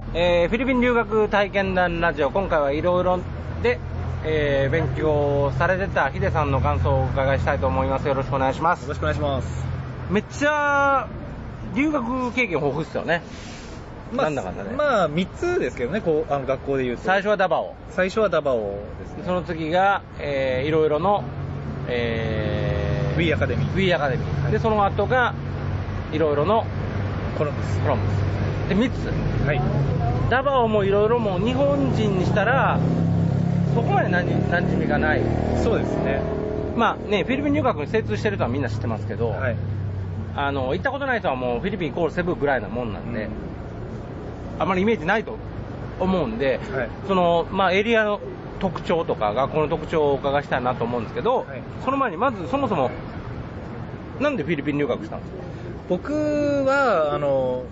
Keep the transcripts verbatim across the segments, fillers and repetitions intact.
えー、フィリピン留学体験談ラジオ、今回はいろいろで、えー、勉強されてたヒデさんの感想をお伺いしたいと思います。よろしくお願いします。 よろしくお願いします。 めっちゃ留学経験豊富ですよね。 まあ、 なんだかんだね。 まあみっつですけどね、こうあの学校でいうと。 最初はダバオ。 最初はダバオですね。 その次が、えー、いろいろの、えー、 Wii アカデミー。 Wii アカデミー。で、その後がいろいろのコロンブス。 コロンブス。で、みっつ。 はい。 ダバオもいろいろも日本人にしたらそこまでなじ馴染みがない。 そうですね。 まあね、フィリピン留学に精通してる人はみんな知ってますけど、 はい、 あの行ったことない人はもうフィリピンイコールセブぐらいなもんなんで、 うん、 あまりイメージないと思うんで、はい、そのまあエリアの特徴とか学校の特徴をお伺いしたいなと思うんですけど、はい、その前にまずそもそもなんでフィリピン留学したんですか？ 僕はあの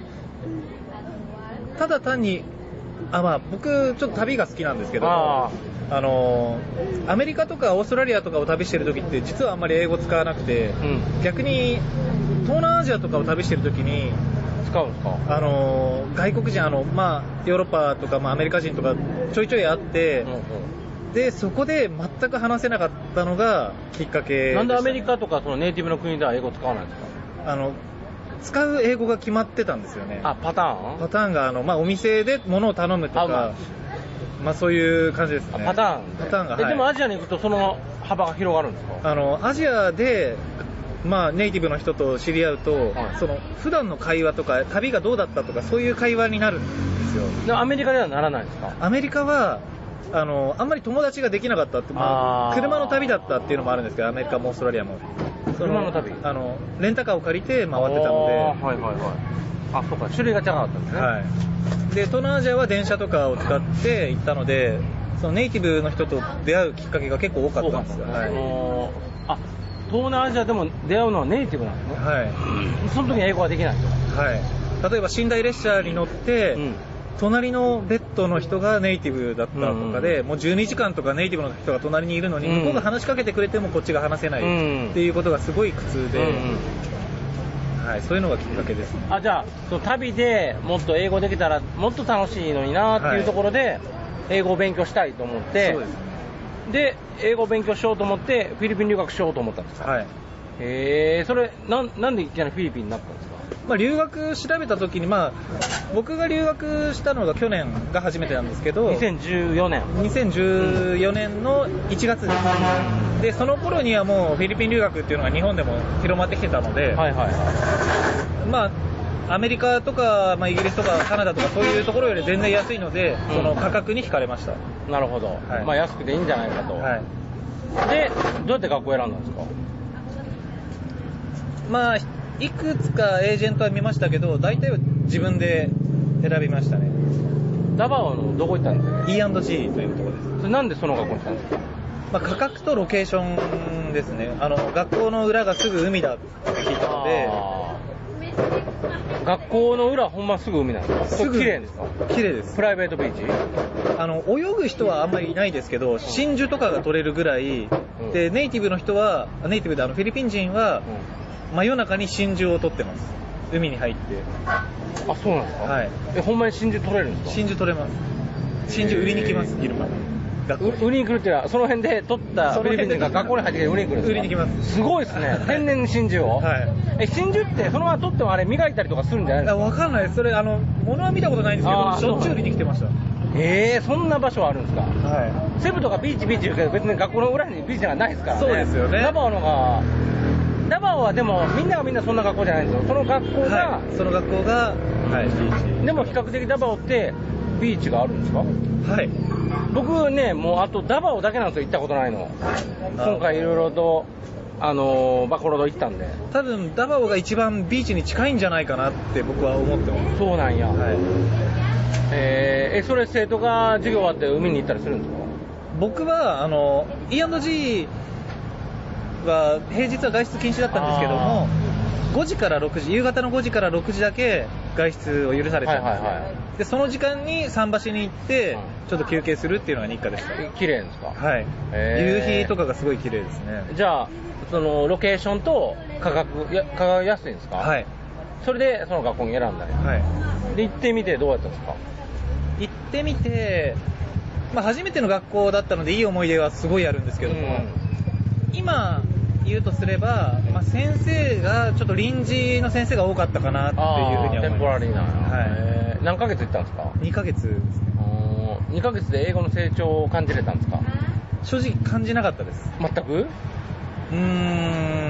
ただ単にあ、まあ、僕ちょっと旅が好きなんですけど、ああのアメリカとかオーストラリアとかを旅してる時って実はあんまり英語使わなくて、うん、逆に東南アジアとかを旅してる時に使うんですか？ あの外国人あの、まあ、ヨーロッパとか、まあ、アメリカ人とかちょいちょいあって、うんうん、でそこで全く話せなかったのがきっかけでした。 なんでアメリカとかそのネイティブの国では英語使わないんですか？ あの使う英語が決まってたんですよね。 あ、パターン？ パターンがあの、まあ、お店で物を頼むとか、まあ、そういう感じですね。 パターン、 パターンが、はい、 でもアジアに行くとその幅が広がるんですか？ あのアジアで、まあ、ネイティブの人と知り合うと、はい、その普段の会話とか旅がどうだったとかそういう会話になるんですよ。 でアメリカではならないですか？ アメリカはあのあんまり友達ができなかったって、まあ、車の旅だったっていうのもあるんですけど、アメリカもオーストラリアも車の旅あのレンタカーを借りて回ってたので、はいはいはい、あ、そうか、種類が違かったんですね。 はい。で東南アジアは電車とかを使って行ったので、そのネイティブの人と出会うきっかけが結構多かったんですよ。はい、 あ、東南アジアでも出会うのはネイティブなんですね。はい。その時に英語はできないんですよ。 はい。例えば寝台列車に乗って、うん、隣のベッドの人がネイティブだったとかで、うん、もうじゅうにじかんとかネイティブの人が隣にいるのに、うん、向こうが話しかけてくれてもこっちが話せないっていうことがすごい苦痛で、うんうん、はい、そういうのがきっかけです、ね。 あ、じゃあその旅でもっと英語できたらもっと楽しいのになっていうところで英語を勉強したいと思って、そうですね。で英語を勉強しようと思ってフィリピン留学しようと思ったんですか？はい。へえ、それな ん, なんでいきなりフィリピンになったんですか？ まあ、留学調べた時に、まあ、僕が留学したのが去年が初めてなんですけど、 にせんじゅうよねんにせんじゅうよねんのいちがつです。でその頃にはもうフィリピン留学っていうのが日本でも広まってきてたので、はいはいはい、まあアメリカとか、まあ、イギリスとかカナダとかそういうところより全然安いので、うん、その価格に惹かれました。 なるほど、はい、まあ、安くていいんじゃないかと、はい、でどうやって学校を選んだんですか？ まあいくつかエージェントは見ましたけど、大体は自分で選びましたね。 ダバオのどこ行ったんですか？ イーアンドジー というところです。 それなんでその学校に来たんですか？ まあ、価格とロケーションですね。あの学校の裏がすぐ海だって聞いたので。 学校の裏ほんますぐ海なんですか？すぐ綺麗ですか？ 綺麗です。 プライベートビーチ？ あの泳ぐ人はあんまりいないですけど、真珠とかが取れるぐらい、うん、でネイティブの人はネイティブであのフィリピン人は、うん、真夜中に真珠を取ってます。海に入って。 あ、そうなんですか？はい。え、ほんまに真珠取れるんですか？ 真珠取れます。真珠売りに来ます。昼間。 売りに来るっていうのはその辺で取ったフィリピン人が学校に入ってきて売りに来るんですか？ 売りに来ます。 すごいですね。天然真珠を。はい。え、真珠ってそのまま取ってもあれ磨いたりとかするんじゃないですか？ わかんないです。それあの物は見たことないんですけど、しょっちゅう売りに来てました。 えー、そんな場所あるんですか？はい。セブとかビーチビーチ言うけど別に学校の裏にビーチがないですからね。 そうですよね。 ダバオのがダバオはでもみんながみんなそんな学校じゃないんですよ。その学校が、 はい、その学校が、はい、ビーチ。 でも比較的ダバオってビーチがあるんですか？ はい。 僕ね、もうあとダバオだけなんですよ、行ったことないの。今回いろいろとあのー、バコロド行ったんで。 多分ダバオが一番ビーチに近いんじゃないかなって僕は思ってます。 そうなんや。はい。えー、えそれ生徒が授業終わって海に行ったりするんですか？ 僕はあの イーアンドジー は平日は外出禁止だったんですけども、ごじからろくじ、夕方のごじからろくじだけ外出を許されてたんですよ、はいはいはい、でその時間に桟橋に行ってちょっと休憩するっていうのが日課でした。 綺麗ですか？ はい、夕日とかがすごい綺麗ですね。 じゃあそのロケーションと価格や価格安いんですか？ はい。 それでその学校に選んだんや、 はい、 で行ってみてどうやったんですか？ 行ってみて、まあ、初めての学校だったのでいい思い出はすごいあるんですけども、うん、今言うとすれば、まあ、先生がちょっと臨時の先生が多かったかなっていうふうには思います。 テンポラリーな、 はい、 何ヶ月行ったんですか？ にかげつですね。 にかげつで英語の成長を感じれたんですか？ 正直感じなかったです。 全く？ うーん、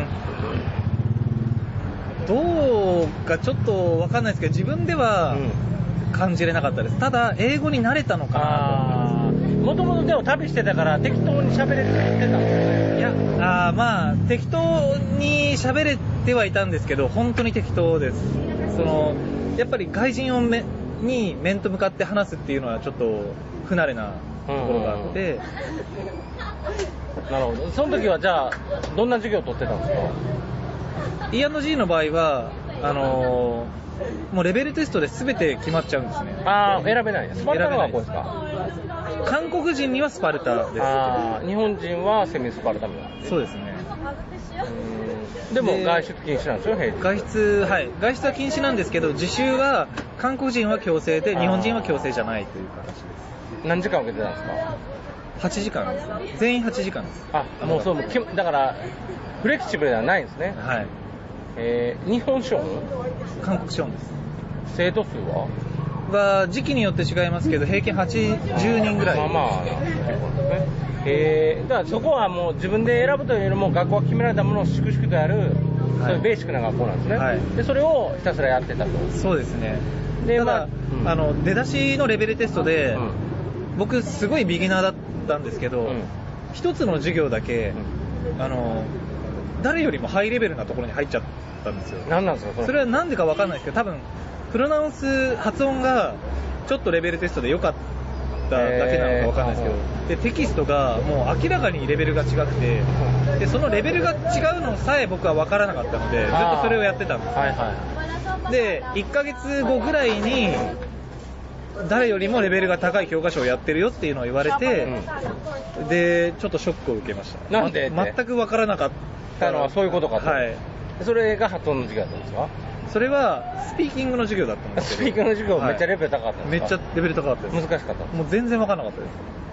どうかちょっと分かんないですけど、自分では感じれなかったです。ただ英語に慣れたのかなと思います。 もともとでも旅してたから適当に喋れてたんですよね。 いや、あまあ適当に喋れてはいたんですけど、本当に適当です。そのやっぱり外人をめに面と向かって話すっていうのはちょっと不慣れなところがあって、うんうん、なるほど。その時はじゃあどんな授業を取ってたんですか？ イーアンドジー の場合はあのー、もうレベルテストで全て決まっちゃうんですね。 ああ、選べない。スパルタの学校ですか？ 韓国人にはスパルタです。 あ、日本人はセミスパルタみたいな。 そうですね。 でも外出禁止なんですよ、平日。 外出、はい、外出は禁止なんですけど、自習は韓国人は強制で日本人は強制じゃないという形です。 何時間受けてたんですか？ はちじかんです。全員はちじかんです。 あ、もうそう、だからフレキシブルではないんですね。 はい。 えー、日本資本？ 韓国資本です。 生徒数は？ は時期によって違いますけど、平均はちじゅうにんぐらい。 まあまあ、結構ですね。えー、だからそこはもう自分で選ぶというよりも学校が決められたものを粛々とやる、はい、そういうベーシックな学校なんですね、はい、でそれをひたすらやってたと。 そうですね。 でただ、 まあうん、 あの出だしのレベルテストで、うん、僕すごいビギナーだったんですけど、うん、一つの授業だけ、うん、あの誰よりもハイレベルなところに入っちゃったんですよ。 何なんですかそれ？ それはなんでか分かんないですけど、多分プロナウンス発音がちょっとレベルテストで良かっただけなのか分かんないですけど、でテキストがもう明らかにレベルが違くて、でそのレベルが違うのさえ僕は分からなかったので、ずっとそれをやってたんですよ、はいはい、でいっかげつごぐらいに誰よりもレベルが高い教科書をやってるよっていうのを言われて、うん、でちょっとショックを受けました。 なんで？ 全く分からなかったのはそういうことかと。 はい。 それが発音の授業だったんですか？それはスピーキングの授業だったんですけど。 スピーキングの授業めっちゃレベル高かったんですか？ はい、めっちゃレベル高かったです。 難しかった。 もう全然分からなかったです。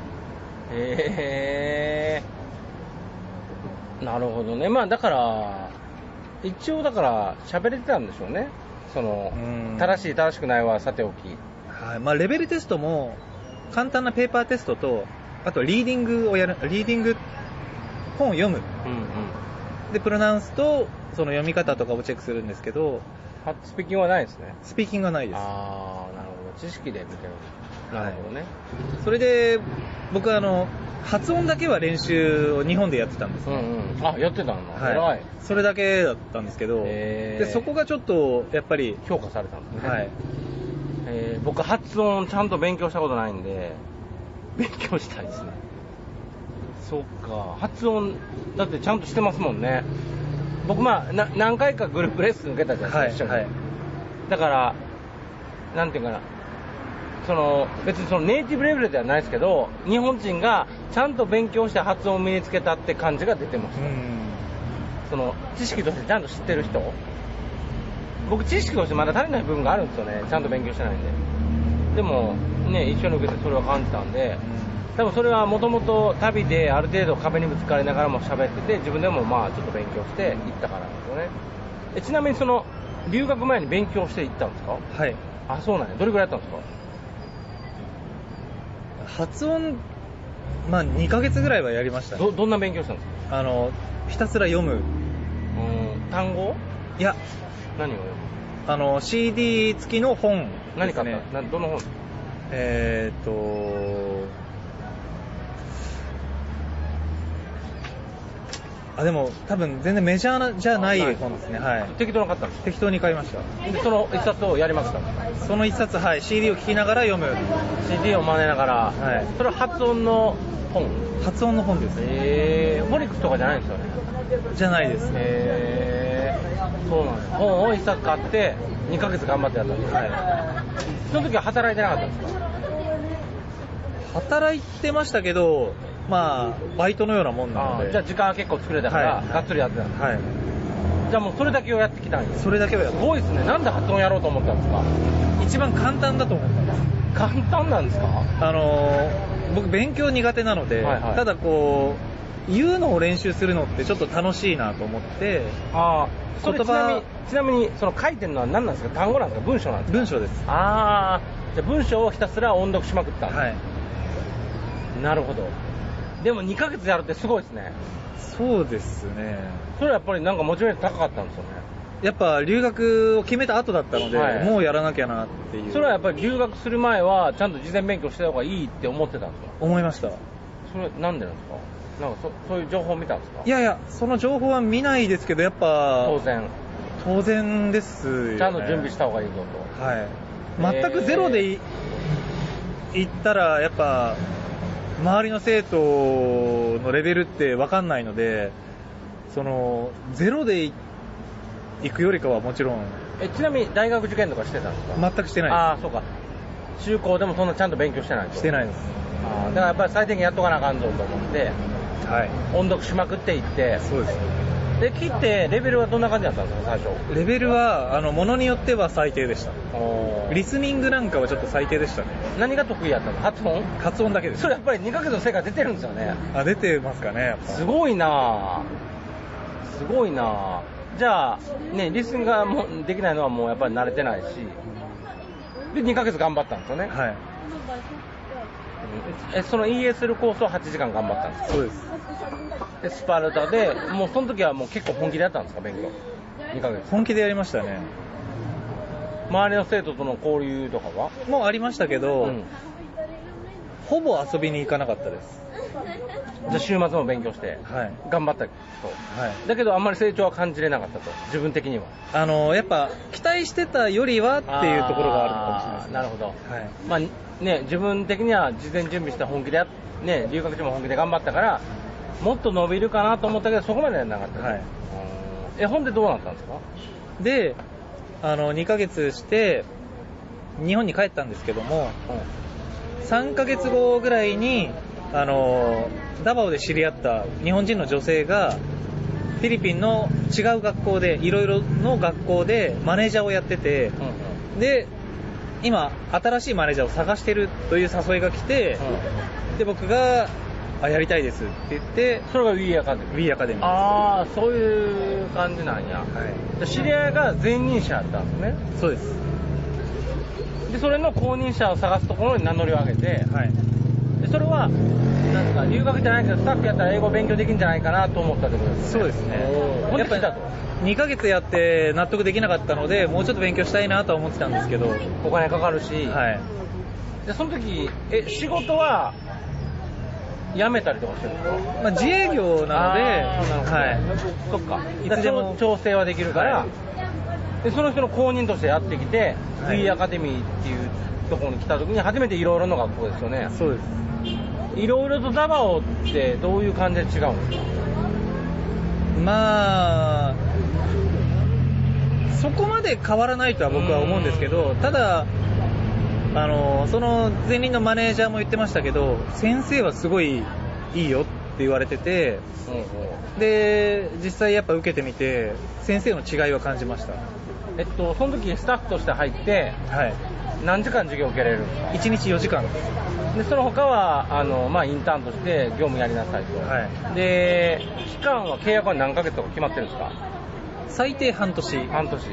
へー、なるほどね。まあだから一応だから喋れてたんでしょうね。その正しい正しくないはさておき、 はい、まあ、レベルテストも簡単なペーパーテストと、あとリーディングをやる、リーディング本を読む、うんうん、でプロナウンスとその読み方とかをチェックするんですけど、 スピーキングはないですね。 スピーキングはないです。 ああ、なるほど。知識で見てる。なるほどね。はい、 それで僕はあの発音だけは練習を日本でやってたんです、ね、 うんうん、あ、やってたんだ、はい、偉い。 それだけだったんですけど、でそこがちょっとやっぱり評価されたんですね。 はい。 えー、僕発音ちゃんと勉強したことないんで勉強したいですね。そっか、発音だってちゃんとしてますもんね。僕まあな何回かグループレッスン受けたじゃないですか、はい、一緒に、はい、だからなんていうかな、その別にそのネイティブレベルではないですけど、日本人がちゃんと勉強して発音を身につけたって感じが出てました。うん、その知識としてちゃんと知ってる人、僕知識としてまだ足りない部分があるんですよね、ちゃんと勉強してないんで。でもね、一緒に受けてそれを感じたんで、多分それはもともと旅である程度壁にぶつかりながらも喋ってて、自分でもまあちょっと勉強して行ったからなんですよね。え、ちなみにその留学前に勉強して行ったんですか？ はい。 あ、そうなんや。どれぐらいやったんですか？発音、まあにかげつぐらいはやりましたね。 ど、どんな勉強したんですか？ あのひたすら読む。 うん、単語？ いや、 何を読む？ あの シーディー 付きの本ですね。 何買った？な、どの本？ えーっとあ、でも多分全然メジャーなじゃない本ですね。はい。 適当に買ったんですか？ 適当に買いました。 でその一冊をやりました？ その一冊、はい、シーディー を聞きながら読む。 シーディー を真似ながら。はい。それは発音の本？ 発音の本です。 へー、フォニックスとかじゃないんですよね？ じゃないです。 へー、そうなんです。本を一冊買ってにかげつ頑張ってやったんです。はい。その時は働いてなかったんですか？ 働いてましたけど、まあバイトのようなもんなので。 じゃあ時間は結構作れたから、はい、がっつりやってたんです。 はい。 じゃあもうそれだけをやってきたんです。 それだけをやって。 すごいですね。なんで発音やろうと思ったんですか？ 一番簡単だと思ったんです。 簡単なんですか？ あのー、僕勉強苦手なので、はいはい、ただこう言うのを練習するのってちょっと楽しいなと思って。 ああ、それちなみにちなみにその書いてるのは何なんですか？単語なんですか？文章なんですか？ 文章です。 ああ、じゃあ文章をひたすら音読しまくったんです。はい。なるほど。でもにかげつやるってすごいですね。 そうですね。 それはやっぱりなんかモチベーション高かったんですよね。 やっぱ留学を決めた後だったので、はい、もうやらなきゃなっていう。 それはやっぱり留学する前はちゃんと事前勉強した方がいいって思ってたんですか？ 思いました。 それなんでなんですか？なんか そ, そういう情報を見たんですか？ いやいや、その情報は見ないですけど、やっぱ当然当然ですよね。 ちゃんと準備した方がいいぞと。 はい。全くゼロでい、えー、いったらやっぱ周りの生徒のレベルって分かんないので、そのゼロで行くよりかはもちろん。 え、ちなみに大学受験とかしてたんですか？ 全くしてないです。 ああ、そうか。中高でもそんなちゃんと勉強してないです。 してないです。 ああ、だからやっぱり最低限やっとかなあかんぞと思って、 はい、 音読しまくっていって。 そうです。 で、切ってレベルはどんな感じだったんですか、最初？ レベルはあのものによっては最低でした。リスニングなんかはちょっと最低でしたね。 何が得意やったの？発音？ 発音だけです。 それやっぱりにかげつの成果出てるんですよね。 あ、出てますかね、やっぱ。 すごいなぁ。すごいなぁ。じゃあ、ね、リスニングがもうできないのはもうやっぱり慣れてないし、で、にかげつ頑張ったんですよね。 はい。 え、その イーエスエル コースをはちじかん頑張ったんですか？ そうです。 で、スパルタで、もうその時はもう結構本気でやったんですか、勉強？にかげつ。 本気でやりましたね。 周りの生徒との交流とかは？ もうありましたけど、うん、ほぼ遊びに行かなかったです。 じゃあ週末も勉強して、はい、頑張ったと、はい、だけどあんまり成長は感じれなかったと、自分的には。 あのやっぱ期待してたよりはっていうところがあるのかもしれないですね。 なるほど、はい、まあね、自分的には事前準備して本気でや、ね、留学中も本気で頑張ったからもっと伸びるかなと思ったけどそこまでやらなかった、はい、え、ほんでどうなったんですか？ で、あのにかげつして日本に帰ったんですけども、うん、さんかげつごぐらいにあのダバオで知り合った日本人の女性がフィリピンの違う学校でいろいろの学校でマネージャーをやってて、うん、で今新しいマネージャーを探してるという誘いが来て、うん、で僕があやりたいですって言って、 それが Wii アカデミー。 Wii アカデミーです。 ああ、そういう感じなんや、はい、知り合いが前任者だったんですね。 そうです。 でそれの後任者を探すところに名乗りを上げて、はい、でそれはなんですか、留学じゃないけどスタッフやったら英語勉強できるんじゃないかなと思ったってことですね。 そうですね。 やっぱりにかげつやって納得できなかったので、もうちょっと勉強したいなとは思ってたんですけど、 お金かかるし、 はい、 でその時え仕事は辞めたりとかしてるんですか？ まあ、自営業なので、はい、 そっか、いつでも調整はできるから、はい、でその人の後任としてやってきて、はい、Wii アカデミーっていうところに来た時に初めていろいろの学校ですよね。 そうです。 いろいろとダバオってどういう感じで違うんですか？ まあそこまで変わらないとは僕は思うんですけど、ただあのその前任のマネージャーも言ってましたけど、先生はすごいいいよって言われてて、うんうん、で実際やっぱ受けてみて先生の違いは感じました。 えっとその時スタッフとして入って、はい、何時間授業受けられるんですか？ いちにちよじかんです。 でその他はあの、まあ、インターンとして業務やりなさいと、はい、で期間は契約は何ヶ月とか決まってるんですか？ 最低半年。 半年、はい、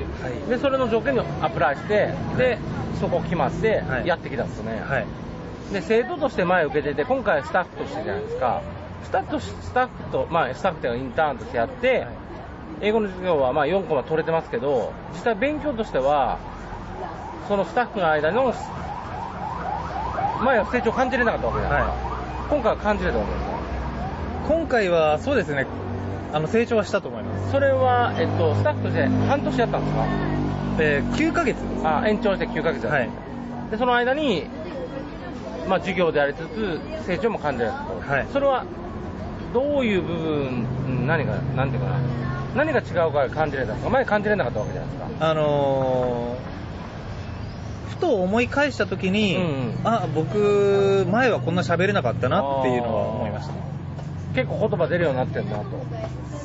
でそれの条件にアプライして、はい、でそこ決まってやってきたんですよね、はい、で生徒として前受けてて、今回スタッフとしてじゃないですか。スタッフとスタッフと、まあ、スタッフというかインターンとしてやって、はい、英語の授業はまあよんコマ取れてますけど、実際勉強としてはそのスタッフの間の前は成長感じれなかったわけじゃないですか、はい、今回は感じれたわけですか？ 今回はそうですね、あの成長はしたと思います。 それは、えっと、スタッフとして半年やったんですか？ えー、きゅうかげつです。 あ、延長してきゅうかげつやった、はい、でその間に、まあ、授業でありつつ成長も感じられたと、はい、それはどういう部分、何が何ていうかな、何が違うか感じれたんですか？前感じれなかったわけじゃないですか。 あのーふと思い返した時に、うんうん、あ、僕前はこんな喋れなかったなっていうのは思いました。 結構言葉出るようになってるなと。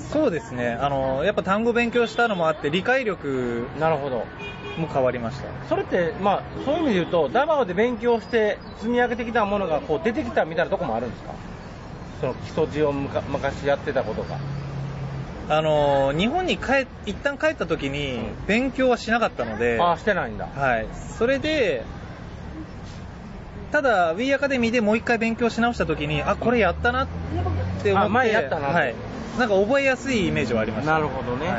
そうですね、あのやっぱ単語勉強したのもあって理解力なるほども変わりました。 それって、まあ、そういう意味で言うとダバオで勉強して積み上げてきたものがこう出てきたみたいなところもあるんですか？その基礎字をむか昔やってたことが。 あの日本に帰一旦帰った時に勉強はしなかったので、 ああしてないんだ。 はい、それでただ Wii アカデミーでもう一回勉強し直した時にあこれやったなって思って、 あ前やったな、 はい、なんか覚えやすいイメージはありました。 なるほどね、 はい、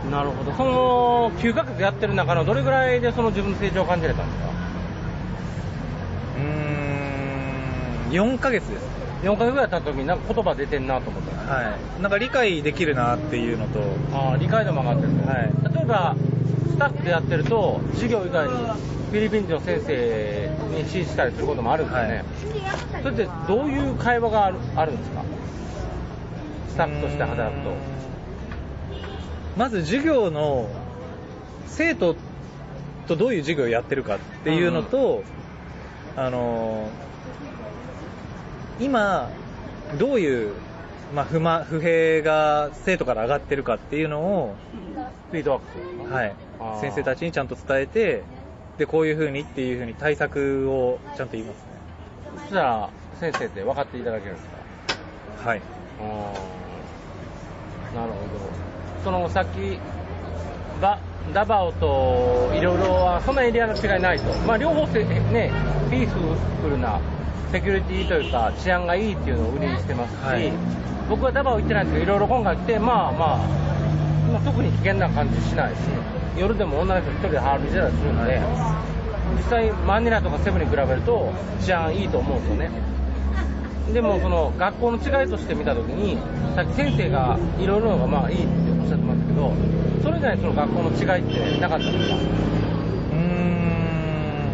なるほど。そのきゅうかげつやってる中のどれぐらいでその自分の成長を感じれたんですか？ うーんよんかげつです。 よんかげつぐらい経った時になんか言葉出てんなと思った。 はい、なんか理解できるなっていうのと、 ああ理解度も上がってる、 はい、 例えばスタッフでやってると授業以外にフィリピン人の先生に指示したりすることもあるんですよね、はい、それってどういう会話がある、あるんですか？スタッフとして働くと。 まず授業の生徒とどういう授業をやってるかっていうのと、うん、あの今どういう、まあ、不満不平が生徒から上がってるかっていうのをフィードバックする、 はい、先生たちにちゃんと伝えて、でこういう風にっていう風に対策をちゃんと言いますね。 そしたら先生って分かっていただけるんですか？ はい。 あなるほど。そのさっきバダバオといろいろはそんなエリアの違いないと、まあ、両方せ、ね、ピースフルなセキュリティというか治安がいいっていうのを売りにしてますし、はい、僕はダバオ行ってないんですけどいろいろ今回来てまあまあ、まあ、特に危険な感じしないし夜でも女の人一人で歩いてたりするので、はい、実際マニラとかセブンに比べると治安いいと思うんですよね。でもその学校の違いとして見たときにさっき先生がいろいろのがまあいいっておっしゃってましたけどそれ以外にその学校の違いってなかったんですか？ うーん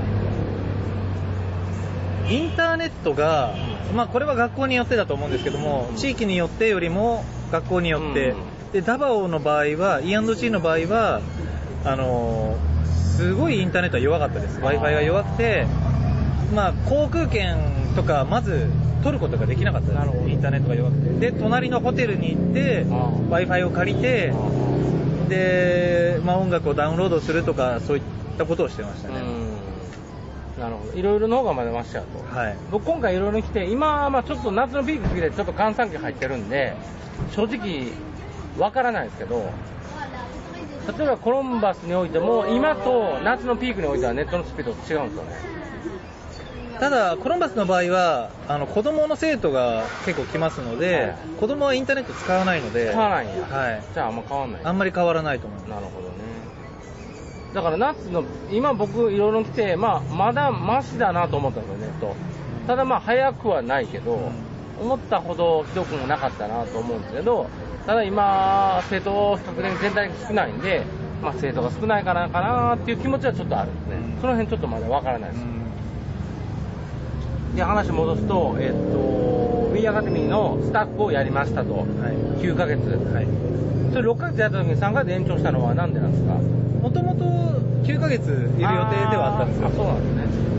インターネットが、まあ、これは学校によってだと思うんですけども地域によってよりも学校によって、うん、でダバオの場合は イーアンドジー の場合はあのすごいインターネットは弱かったです。 Wi-Fi が弱くて、まあ、航空券とかまず取ることができなかったです。インターネットが弱くてで隣のホテルに行って Wi-Fi を借りてで、まあ、音楽をダウンロードするとかそういったことをしてましたね。 うんなるほど。いろいろの方がまだましちゃうと、はい、僕今回いろいろ来て今、まあ、ちょっと夏のピーク過ぎてちょっと閑散期入ってるんで正直わからないですけど例えばコロンバスにおいても今と夏のピークにおいてはネットのスピード違うんですよね。 ただコロンバスの場合はあの子供の生徒が結構来ますので、はい、子供はインターネット使わないので使わないんや、 はい、 じゃああんま変わんない。 あんまり変わらないと思います。 なるほどね。だから夏の今僕いろいろ来て、まあ、まだマシだなと思ったんですよネット。ただまあ早くはないけど、うん、思ったほどひどくもなかったなと思うんですけどただ今生徒比較的全体が少ないんで、まあ、生徒が少ないからかなっていう気持ちはちょっとあるんですね、うん、その辺ちょっとまだわからないです、うん、で話戻すと、えー、っと Wii アカデミーのスタッフをやりましたと、はい、きゅうかげつ、はい、それろっかげつやった時にさんかげつ延長したのは何でなんですか？ もともときゅうかげついる予定ではあったんですよ。 あ、そうなんですね。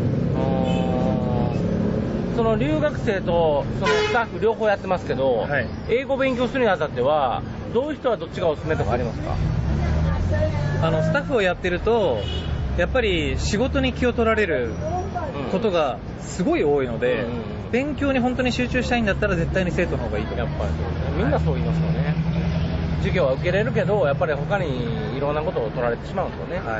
その留学生とそのスタッフ両方やってますけど、はい、英語勉強するにあたってはどういう人はどっちがおすすめとかありますか？ あのスタッフをやってるとやっぱり仕事に気を取られることがすごい多いので、うんうんうん、勉強に本当に集中したいんだったら絶対に生徒の方がいいと思う。やっぱりそうですね。みんなそう言いますよね、はい、 授業は受けれるけどやっぱり他にいろんなことを取られてしまうんですよね、はい、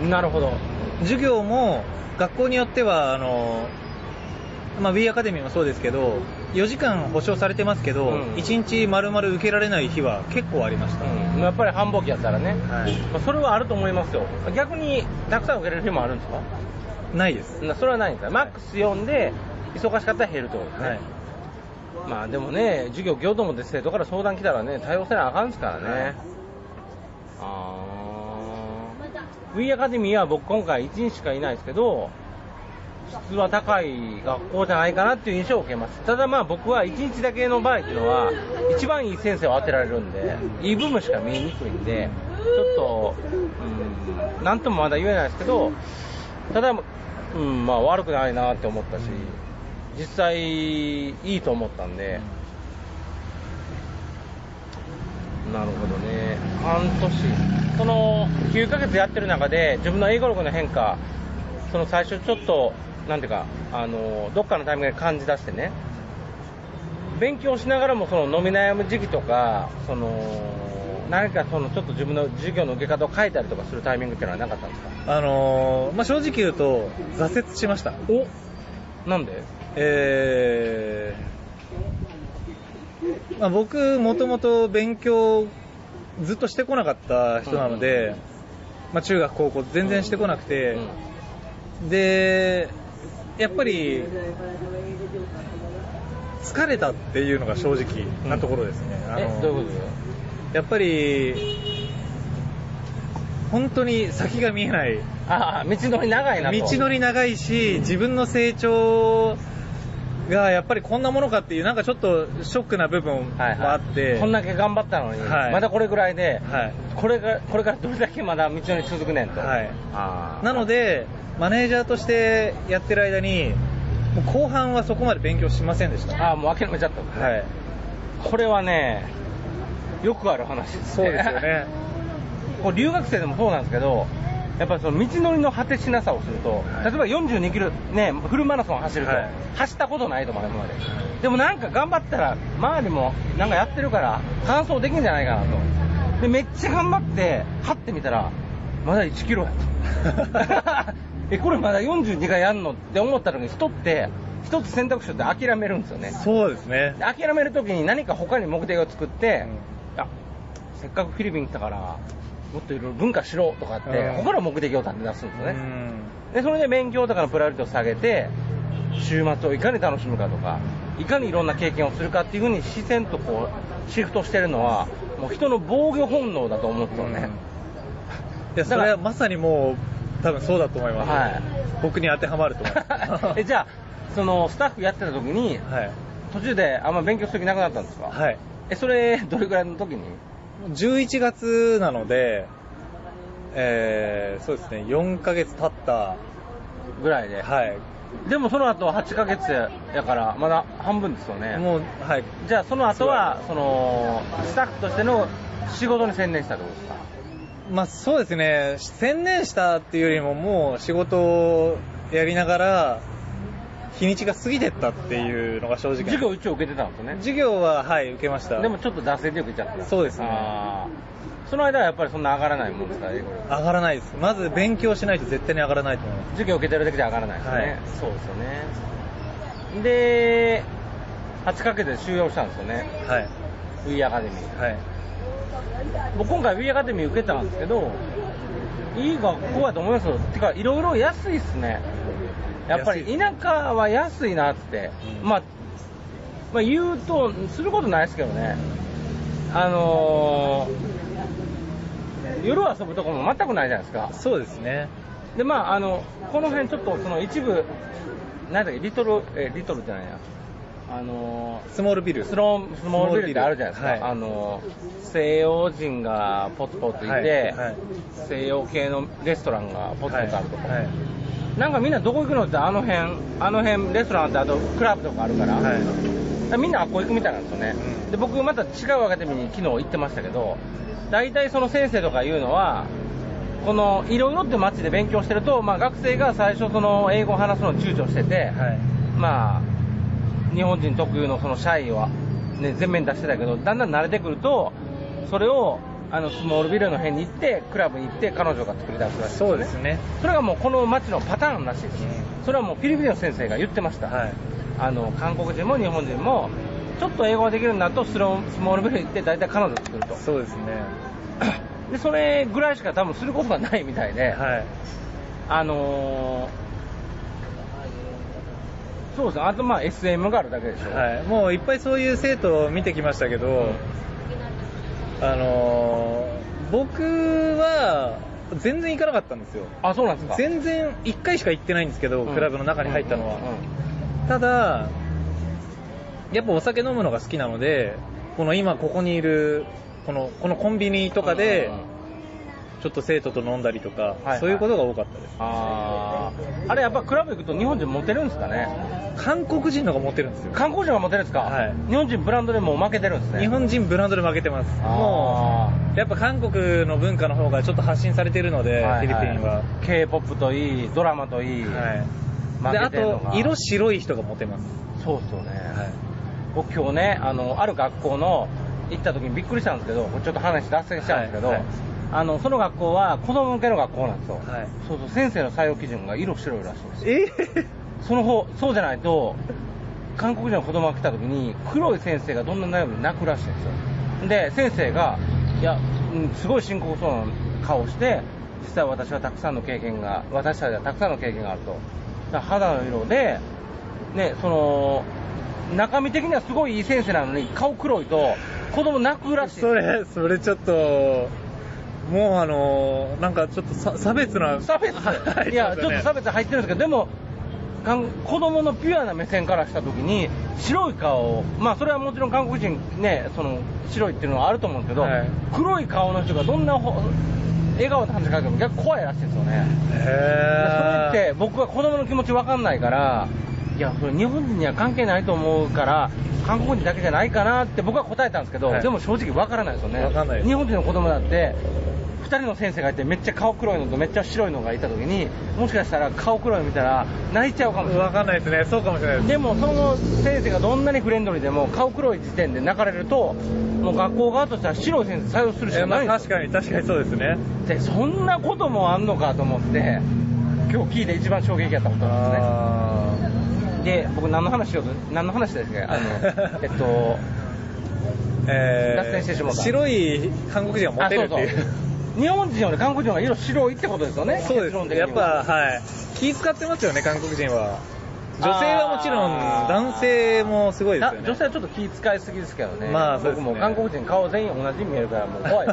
なるほど。 授業も学校によってはあの、まあ、Wii アカデミーもそうですけどよじかん保証されてますけど、うん、いちにち丸々受けられない日は結構ありました、 うん、やっぱり繁忙期やったらね、はいまあ、それはあると思いますよ。逆にたくさん受けれる日もあるんですか？ ないです。 それはないんですか、はい、マックスよんで忙しかったら減るってことですね、はい、まあでもね授業行と思って生徒から相談来たらね対応せなあかんですからね、はい、あWii アカデミーは僕今回いちにちしかいないですけど質は高い学校じゃないかなっていう印象を受けます。ただまあ僕はいちにちだけの場合っていうのは一番いい先生を当てられるんでいい部分しか見えにくいんでちょっとうんなんともまだ言えないですけどただ、うんまあ、悪くないなって思ったし実際いいと思ったんでなるほどね。半年。そのきゅうかげつやってる中で自分の英語力の変化、その最初ちょっとなんていうか、あのどっかのタイミングで感じ出してね、勉強しながらもその飲み悩む時期とか、その何かそのちょっと自分の授業の受け方を変えたりとかするタイミングっていうのはなかったんですか？ あのーまあ、正直言うと挫折しました。 お、なんで？ えーまあ、僕もともと勉強ずっとしてこなかった人なので、うんうん、まあ、中学高校全然してこなくて、うんうん、でやっぱり疲れたっていうのが正直なところですね、うん、あのえどういうこと？ やっぱり本当に先が見えない。 ああ、道のり長いなと。 道のり長いし、自分の成長がやっぱりこんなものかっていう、なんかちょっとショックな部分もあって、はいはい、 こんだけ頑張ったのに、はい、まだこれぐらいで、はい、これがこれからどれだけまだ道のり続くねんと、はい、 あなのでマネージャーとしてやってる間にもう後半はそこまで勉強しませんでした。 ああ、もう諦めちゃったんですね、はい、これはねよくある話ですね。 そうですよねこう留学生でもそうなんですけど、やっぱりその道のりの果てしなさをすると、例えばよんじゅうにキロ、ね、フルマラソン走ると、はい、走ったことないと思う、今まで。でもなんか頑張ったら、周りもなんかやってるから、完走できるんじゃないかなと。で、めっちゃ頑張って、はってみたら、まだいちキロやと。え、これまだよんじゅうにかいやんのって思った時に、人って、一つ選択肢って諦めるんですよね。 そうですね。 諦める時に何か他に目的を作って、うん、あ、せっかくフィリピン来たから、もっといろいろ文化しろとかって、うん、他の目的を立て出すんですよね、うん、でそれで勉強とかのプライオリティを下げて、週末をいかに楽しむかとか、いかにいろんな経験をするかっていうふうに自然とこうシフトしてるのは、もう人の防御本能だと思うんですよね、うん、いやそれはまさにもう多分そうだと思います、はい、僕に当てはまると思いますえじゃあそのスタッフやってた時に、はい、途中であんま勉強する気なくなったんですか？はい。えそれどれぐらいの時に？ じゅういちがつなので、えー、そうですね、よんかげつ経ったぐらいで、はい、でもその後ははちかげつやからまだ半分ですよね。 もう、はい、 じゃあその後はそのスタッフとしての仕事に専念したってことですか？ まあそうですね、専念したっていうよりももう仕事をやりながら日にちが過ぎてったっていうのが正直。 授業一応受けてたんですね。 授業ははい受けました。 でもちょっと惰性で受けちゃった。 そうですね。 あその間はやっぱりそんな上がらないもんですか？英語力上がらないです。まず勉強しないと絶対に上がらないと思います。 授業受けてるだけじゃ上がらないですね、はい、そうですよね。ではちかげつで修了したんですよね。はい。ウィーアカデミー。はい。僕今回ウィーアカデミー受けたんですけど、いい学校やと思いますよ。てかいろいろ安いっすね。やっぱり田舎は安いなって、うんまあ、まあ言うとすることないですけどね、あのー、夜遊ぶとこも全くないじゃないですか。 そうですね。 でまああのこの辺ちょっとその一部何だっけリトルえリトルじゃないやあのー、 スモールビルスロースモールビルってあるじゃないですか、はい、あの西洋人がポツポツいて、はいはい、西洋系のレストランがポツポツあるとこ、はいはい、なんかみんなどこ行くのってあの辺あの辺レストランってあとクラブとかあるから、はい、みんなあっこ行くみたいなんですよね、うん、で僕また違うアカデミーに昨日行ってましたけど、大体その先生とか言うのはこのいろいろって街で勉強してると、まあ、学生が最初その英語を話すのを躊躇してて、はい、まあ日本人特有のそのシャイは、ね、前面に出してたけど、だんだん慣れてくるとそれをあのスモールビルの辺に行ってクラブに行って彼女が作り出すらしいです、ね、 そうですね。 それがもうこの街のパターンらしいです、うん、それはもうフィリピンの先生が言ってました、はい、あの韓国人も日本人もちょっと英語ができるんだとスロースモールビル行って大体彼女を作ると。 そうですねでそれぐらいしか多分することがないみたいで、はい、あのーそうですね、あとまあ エスエム があるだけでしょ、 はい、もういっぱいそういう生徒を見てきましたけど、うん、あのー、僕は全然行かなかったんですよ。 あ、そうなんですか。 全然いっかいしか行ってないんですけど、うん、クラブの中に入ったのは、うんうんうん、ただやっぱお酒飲むのが好きなので、この今ここにいるこのこのコンビニとかでちょっと生徒と飲んだりとか、 はいはい、 そういうことが多かったです。 ああれやっぱクラブ行くと日本人モテるんですかね。 韓国人の方がモテるんですよ。 韓国人がモテるんですか。はい、日本人ブランドでも負けてるんですね。 日本人ブランドで負けてます。もうやっぱ韓国の文化の方がちょっと発信されてるので、はいはい、フィリピンは K-ポップ といいドラマといい、はい、 であと色白い人がモテます。 そうですよね、はい、僕今日ね あの、ある学校の行った時にびっくりしたんですけど、ちょっと話脱線しちゃうんですけど、はいはい、あのその学校は子供向けの学校なんですよ、はい、そうそう、先生の採用基準が色白いらしいんですよ。えー、その方そうじゃないと韓国人の子供が来た時に黒い先生がどんな悩み泣くらしいんですよ。で先生がいや、うん、すごい深刻そうな顔して、実際私はたくさんの経験が私たちはたくさんの経験があると。だから肌の色でね、その中身的にはすごいいい先生なのに顔黒いと子供泣くらしい。 それそれちょっともうあのなんかちょっとさ差別な差別いやちょっと差別入ってるんですけど、でも子供のピュアな目線からした時に白い顔、まあそれはもちろん韓国人ね、その白いっていうのはあると思うんですけど、はい、黒い顔の人がどんな笑顔で話しかけても逆に怖いらしいんですよね。へそれって僕は子供の気持ち分かんないから、いやそれ日本人には関係ないと思うから韓国人だけじゃないかなって僕は答えたんですけど、はい、でも正直分からないですよね。分かんないです。日本人の子供だってふたりの先生がいてめっちゃ顔黒いのとめっちゃ白いのがいた時に、もしかしたら顔黒いの見たら泣いちゃうかもしれない。 分かんないですね。そうかもしれないです。 でもその先生がどんなにフレンドリーでも顔黒い時点で泣かれると、もう学校側としては白い先生採用するしかないんですよ。 確かに確かにそうですね。 でそんなこともあんのかと思って今日聞いて一番衝撃やったことなんですね。で僕何の話しようと何の話ですか、あのえっと、えー、脱線してしまった。 白い韓国人がモテるっていう。そうそう日本人より韓国人が色白いってことですよね。 そうです。やっぱはい気使ってますよね、韓国人は。女性はもちろん男性もすごいですよね。 女性はちょっと気使いすぎですけどね。 まあそうですね。 僕も韓国人顔全員同じに見えるからもう怖いです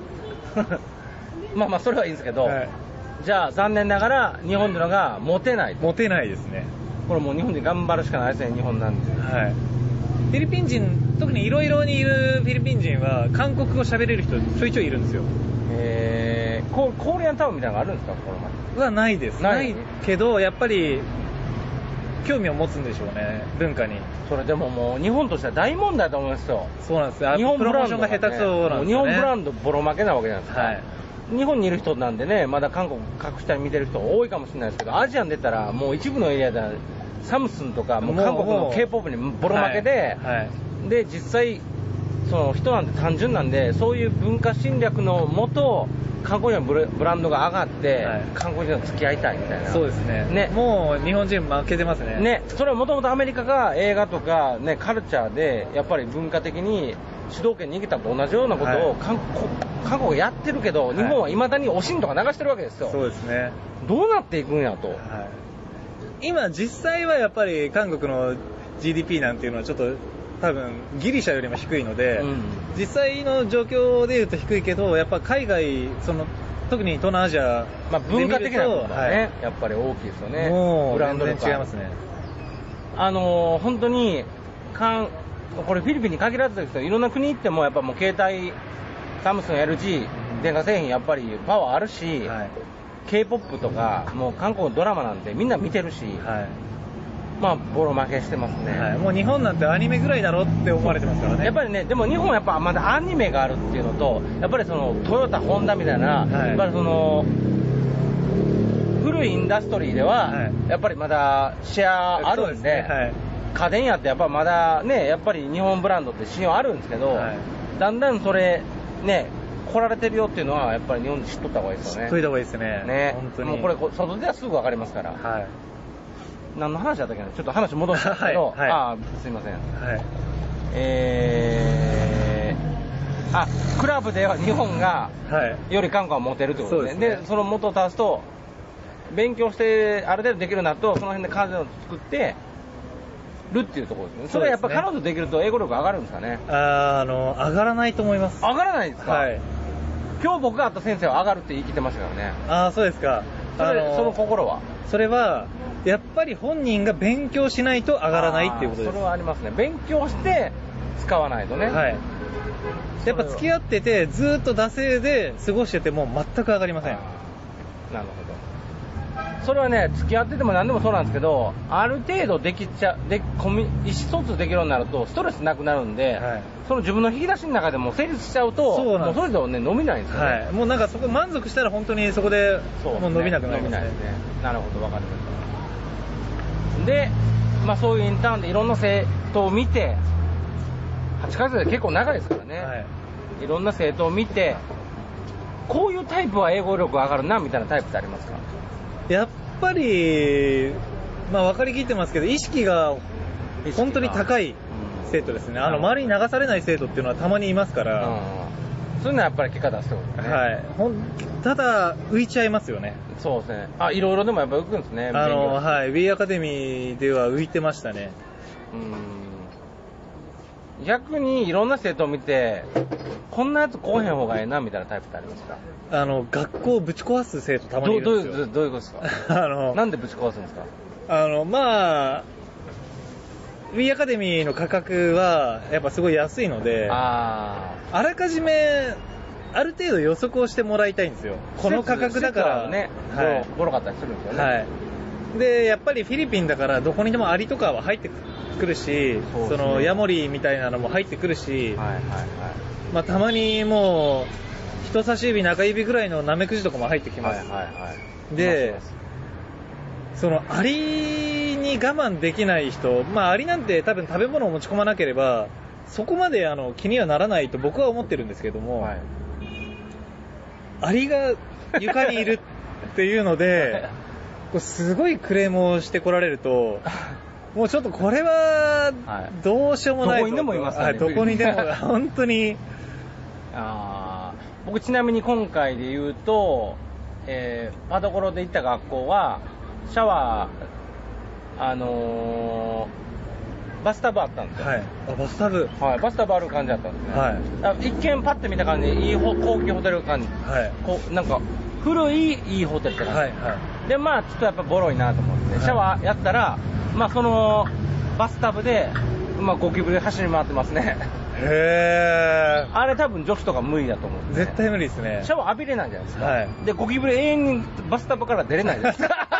まあまあそれはいいんですけど、はい、じゃあ残念ながら日本人のがモテない。 モテないですね。 これもう日本人頑張るしかないですね、日本なんで。 はい。フィリピン人、特にいろいろにいるフィリピン人は韓国語喋れる人ちょいちょいいるんですよ。 へー、コーリアンタウンみたいなのがあるんですか、この前はないです。ない、ないけどやっぱり興味を持つんでしょうね、文化に。 それでももう日本としては大問題だと思いますよ。 そうなんですよ。日本ブランドが下手そうなんですよね。 日本ブランドボロ負けなわけじゃないですか。はい。日本にいる人なんでね、まだ韓国各地に見てる人多いかもしれないですけど、アジアに出たらもう一部のエリアではサムスンとかもう韓国の K-ポップ にボロ負けで、はいはい、で実際その人なんて単純なんで、そういう文化侵略のもと韓国人のブランドが上がって、はい、韓国人と付き合いたいみたいな。 そうですね。ね、もう日本人負けてますね。 ね、それはもともとアメリカが映画とかねカルチャーでやっぱり文化的に主導権握ったと同じようなことを韓国、韓国がやってるけど、日本はいまだにおしんとか流してるわけですよ。 そうですね。 どうなっていくんやと。はい、 今実際はやっぱり韓国の ジーディーピー なんていうのはちょっと多分ギリシャよりも低いので、うん、実際の状況でいうと低いけど、やっぱ海外その特に東南アジア、 まあ、文化的なことはね、はい、やっぱり大きいですよね。 もうブランド全然違いますね。 あのー、本当にかんこれフィリピンに限らずですけど、いろんな国行ってもやっぱもう携帯サムスン エルジー 電化製品やっぱりパワーあるし、はい、K-ポップ とかもう韓国のドラマなんてみんな見てるし、はい、まあボロ負けしてますね。 はい、もう日本なんてアニメぐらいだろって思われてますからね。 やっぱりね、でも日本はやっぱまだアニメがあるっていうのと、やっぱりそのトヨタホンダみたいな、はい、やっぱりその古いインダストリーでは、はい、やっぱりまだシェアあるんで、でね、はい、家電やってやっぱまだね、やっぱり日本ブランドって信用あるんですけど、はい、だんだんそれね来られてるよっていうのはやっぱり日本に知っとった方がいいですよね。 知っといた方がいいですね。 ね、 本当に。 もうこれ外ではすぐ分かりますから。はい。何の話だったっけな、ちょっと話戻したんですけど、はいはい、ああすいません。はい。えー、あクラブでは日本がより韓国はモテるってことですね。で、その元を足すと勉強してある程度できるようになるとその辺で関係を作ってるっていうところですね。それはやっぱ彼女できると英語力上がるんですかね。 ああの上がらないと思います。 上がらないですか。はい。今日僕が会った先生は上がるって言い切ってましたからね。 ああそうですか。 それ、あのー、その心はそれはやっぱり本人が勉強しないと上がらないっていうことです。 それはありますね。勉強して使わないとね。はい。 やっぱ付き合っててずっと惰性で過ごしてても全く上がりません。 なるほど。それはね、付き合ってても何でもそうなんですけど、ある程度できちゃでコミ意思疎通できるようになるとストレスなくなるんで、はい、その自分の引き出しの中でも成立しちゃうと、そうもうそれでもね伸びないんですよね、はい、 もうなんかそこ満足したら本当にそこでもう伸びなくなりますね。 伸びないですね。なるほど、分かりました。で、まあ、そういうインターンでいろんな生徒を見て、はちかげつで結構長いですからね、はい、いろんな生徒を見て、こういうタイプは英語力上がるなみたいなタイプってありますか？ やっぱり、まあ、分かりきってますけど、意識が本当に高い生徒ですね。あの周りに流されない生徒っていうのはたまにいますから、うん、 そういうのはやっぱり結果出すってことですね。 はい、ほんただ浮いちゃいますよね。 そうですね。あ、いろいろでもやっぱ浮くんですね。 あの、はい、B アカデミーでは浮いてましたね。 うん、逆にいろんな生徒を見て、こんなやつ来へん方がええなみたいなタイプってありますか？ あの学校をぶち壊す生徒たまにいるんですよ。 どういう、どういうことですか？あのなんでぶち壊すんですか？ あのまあ B アカデミーの価格はやっぱすごい安いので、ああらかじめある程度予測をしてもらいたいんですよ。この価格だからね、はい、ボロかったりするんですよね。はい。 でやっぱりフィリピンだからどこにでもアリとかは入ってくるし、そ、ね、そのヤモリみたいなのも入ってくるし、はいはいはい、まあ、たまにもう人差し指中指ぐらいのナメクジとかも入ってきます。はいはいはい、で、そのアリに我慢できない人、まあアリなんて多分食べ物を持ち込まなければそこまであの気にはならないと僕は思ってるんですけども、はい、アリが床にいるっていうのでこうすごいクレームをしてこられるともうちょっとこれはどうしようもないと、 はい、どこにでもいますからね。 どこにでも本当にあ僕ちなみに今回で言うと、えー、パドコロで行った学校はシャワー、あのー、バスタブあったんですよ。はい、 あバスタブ、 はい、バスタブある感じだったんですね。はい、一見パッて見た感じいい高級ホテル感じ、はい、こうなんか古いいいホテルって感じ、はいはい、でまあちょっとやっぱボロいなと思って、はい、シャワーやったらまあそのバスタブでまあゴキブリ走り回ってますね。へー、あれ多分女子とか無理だと思う、ね、 絶対無理ですね。 シャワー浴びれないじゃないですか、はい、でゴキブリ永遠にバスタブから出れないじゃないですか。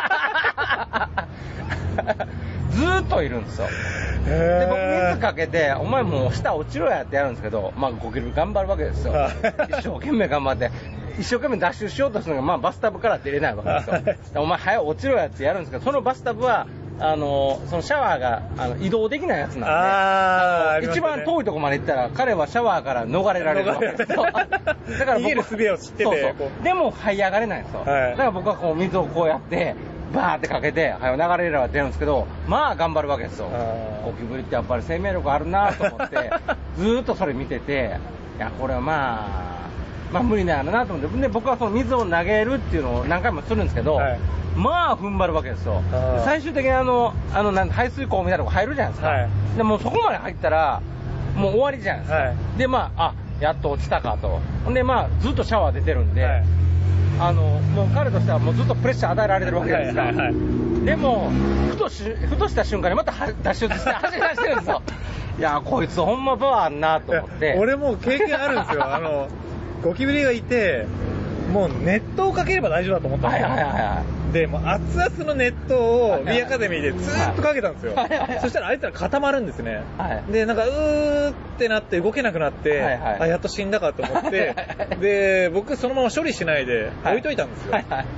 ずーっといるんですよ。で僕水かけてお前もう下落ちろやってやるんですけど、まあゴキブリ頑張るわけですよ。一生懸命頑張って一生懸命脱出しようとするのが、まあ、バスタブから出れないわけですよ。お前早く落ちろやってやるんですけど、そのバスタブはあのそのシャワーがあの移動できないやつなんで、ああ、ね、一番遠いところまで行ったら彼はシャワーから逃れられるわけですよ。だから僕逃げる術を知ってて、そうそうでも這い上がれないんですよ、はい、だから僕はこう水をこうやってバーってかけて流れるわってやるんですけど、まあ頑張るわけですよ。ゴキブリってやっぱり生命力あるなと思ってずーっとそれ見てて、いやこれはまあまあ無理なんやなと思って、で僕はその水を投げるっていうのを何回もするんですけど、はい、まあ踏ん張るわけですよ。で最終的にあのあのなん排水溝みたいなとこ入るじゃないですか、はい、でもうそこまで入ったらもう終わりじゃないですか、はい、でまああやっと落ちたかと。でまあずっとシャワー出てるんで、はい、あのもう彼としてはもうずっとプレッシャー与えられてるわけですよ、はいはいはい、でもふとしふとした瞬間にまた脱出して走り出してるんですよ。いやこいつほんまパワーあんなと思って。 俺も経験あるんですよ。あのゴキブリがいてもうネットをかければ大丈夫だと思ったんですよ、はいはいはいはい、でもう熱々のネットを B アカデミーでずーっとかけたんですよ、はいはいはい、そしたらあいつら固まるんですね、はい、でなんかうーってなって動けなくなって、はいはい、あやっと死んだかと思ってで僕そのまま処理しないで置いといたんですよ、はいはいはい、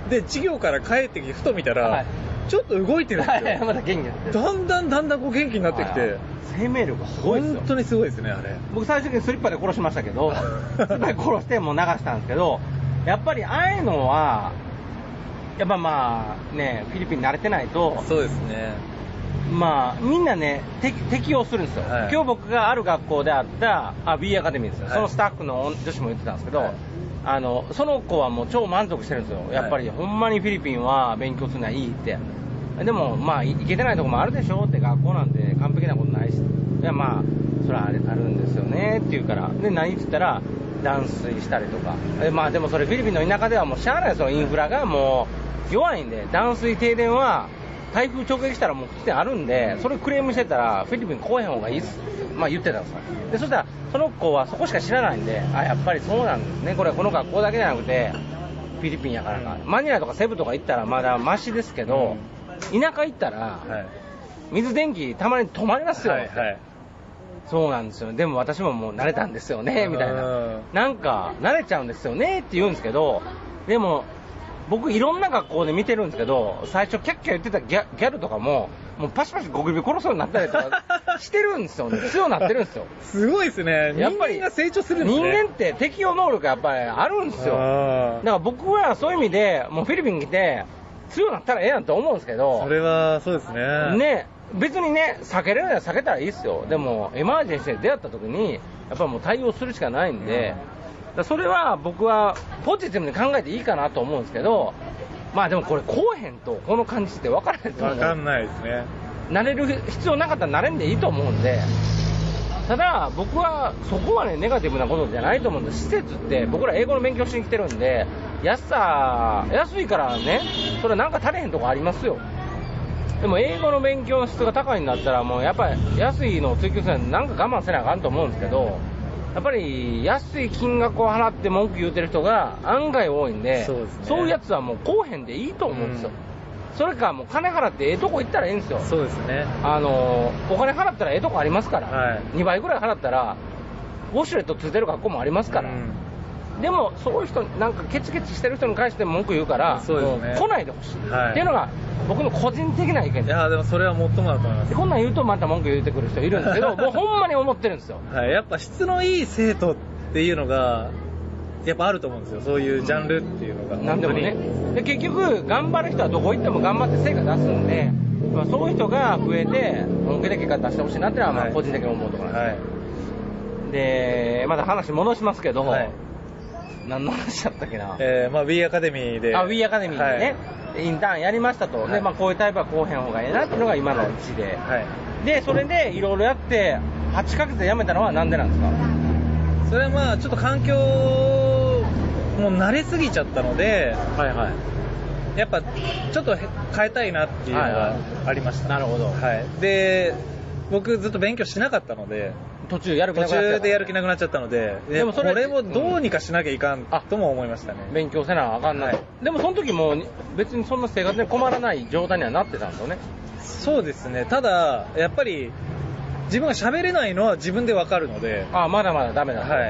で授業から帰ってきてふと見たら、はい、ちょっと動いてるんですよ、はいはい、まだ元気になってだんだんだんだんこう元気になってきて、はいはい、 生命力すごいですよ。 本当にすごいですねあれ。 僕最初にスリッパで殺しましたけどスリッパで殺してもう流したんですけど、やっぱりああいうのはやっぱまあねフィリピンに慣れてないと。 そうですね。 まあみんなね適用するんですよ、はい、今日僕がある学校であったあ B アカデミーですよ、はい、そのスタッフの女子も言ってたんですけど、はい、あのその子はもう超満足してるんですよ。やっぱり、はい、ほんまにフィリピンは勉強するのはいいって。でもまあいけてないとこもあるでしょって、学校なんて完璧なことないし、いやまあそれはあるんですよねって言うから、で何って言ったら断水したりとか、えまあでもそれフィリピンの田舎ではもうしゃあないですよ。インフラがもう弱いんで、断水停電は台風直撃したらもう来てあるんで、それクレームしてたらフィリピン来えへん方がいいっす、まあ言ってたんですよ。でそしたらその子はそこしか知らないんで、あ、やっぱりそうなんですね、これはこの学校だけじゃなくてフィリピンやからか、マニラとかセブとか行ったらまだマシですけど、田舎行ったら水電気たまに止まりますよ、はいはい、そうなんですよ。でも私ももう慣れたんですよねみたいな、なんか慣れちゃうんですよねって言うんですけど、でも僕いろんな学校で見てるんですけど、最初キャッキャ言ってたギャ、ギャルとかももうパシパシゴキブリ殺そうになったりとかしてるんですよね。強くなってるんですよ。 すごいですね。やっぱり人間が成長するんですね。 人間って適応能力やっぱりあるんですよ。だから僕はそういう意味でもうフィリピン来て強くなったらええやんと思うんですけど、 それはそうですね。 ね、別にね避けれるなら避けたらいいですよ。でもエマージェンシーで出会った時にやっぱりもう対応するしかないんで、だそれは僕はポジティブに考えていいかなと思うんですけど、まあでもこれこうへんとこの感じって分からないと思う。 分かんないですね。 慣れる必要なかったら慣れんでいいと思うんで、ただ僕はそこはねネガティブなことじゃないと思うんで、施設って僕ら英語の勉強しに来てるんで、安さ安いからね、それなんか足りへんとこありますよ。でも英語の勉強の質が高いんだったらもうやっぱり安いのを追求するのはなんか我慢せなあかんと思うんですけど、やっぱり安い金額を払って文句言うてる人が案外多いんで、そうですね、そういうやつはもうこうへんでいいと思うんですよ、うん、それかもう金払ってええとこ行ったらいいんですよ。 そうですね、 あのお金払ったらええとこありますから、はい、にばいぐらい払ったらウォシュレットついてる学校もありますから、うん、でもそういう人なんかケチケチしてる人に対して文句言うから、そうですね、来ないでほしい、はい、っていうのが僕の個人的な意見です。 いやでもそれは最もだと思います。 こんなん言うとまた文句言ってくる人いるんですけどもうほんまに思ってるんですよ、 はい、やっぱ質のいい生徒っていうのがやっぱあると思うんですよ、そういうジャンルっていうのが、うん、 なんでもね。で結局頑張る人はどこ行っても頑張って成果出すんで、まあ、そういう人が増えて本気で結果出してほしいなっていうのはまあ個人的に思うところなんですよ、はい、でまだ話戻しますけど、はい、何の話だったっけな、 えーまあ、Wii アカデミーであ Wii アカデミーでね、はい、インターンやりましたと、はい、でまあ、こういうタイプはこうへん方がいいなっていうのが今のうちで、はいはい、でそれでいろいろやってはちかげつで辞めたのはなんでなんですか？ それはまあちょっと環境もう慣れすぎちゃったので、はいはい、やっぱちょっと変えたいなっていうのがありました、はいはい、なるほど、はい、で僕ずっと勉強しなかったので途中やる気なくなっちゃった、 途中でやる気なくなっちゃったので、でもそれこれもどうにかしなきゃいかんとも思いましたね、 うん、勉強せなあかんない、はい、でもその時も別にそんな生活に困らない状態にはなってたんですよね。 そうですね、ただやっぱり自分が喋れないのは自分で分かるので、 ああまだまだダメだ、はい、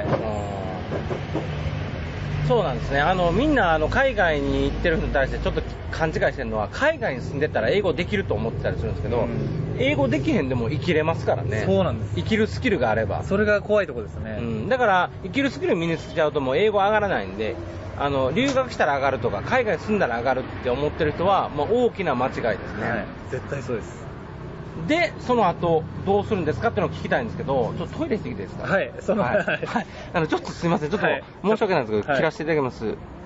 そうなんですね。あのみんなあの海外に行ってる人に対してちょっと勘違いしてるのは、海外に住んでたら英語できると思ってたりするんですけど、うん、英語できへんでも生きれますからね。 そうなんです。 生きるスキルがあれば。 それが怖いところですね、 うん、だから生きるスキル身につけちゃうともう英語上がらないんで、あの留学したら上がるとか海外に住んだら上がるって思ってる人はもう大きな間違いですね、はい、 絶対そうです。 でその後どうするんですかっていうのを聞きたいんですけど、ちょっとトイレ行ってきていいですか？ はい、その、はい、 はい、あのちょっとすいません、ちょっと申し訳ないんですけど、はい、切らせていただきます。